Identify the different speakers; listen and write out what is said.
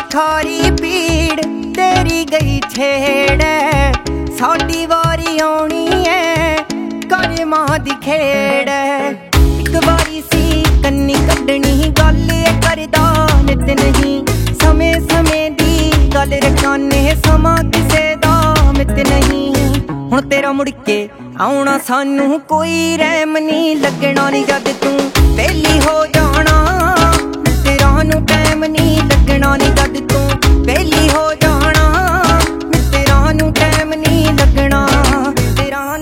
Speaker 1: खारी पीड़ तेरी गई छेड़ साडी वारी आउणी है कर मां दी खेड़ एक बारी सी कन्नी कड्डनी गल करदा नित नहीं समय समय दी गल रखाने समा किसे दा मित नहीं हुण तेरा मुड़ के आउणा सानू कोई रहम नहीं लगना नहीं जद तू वेली हो जाना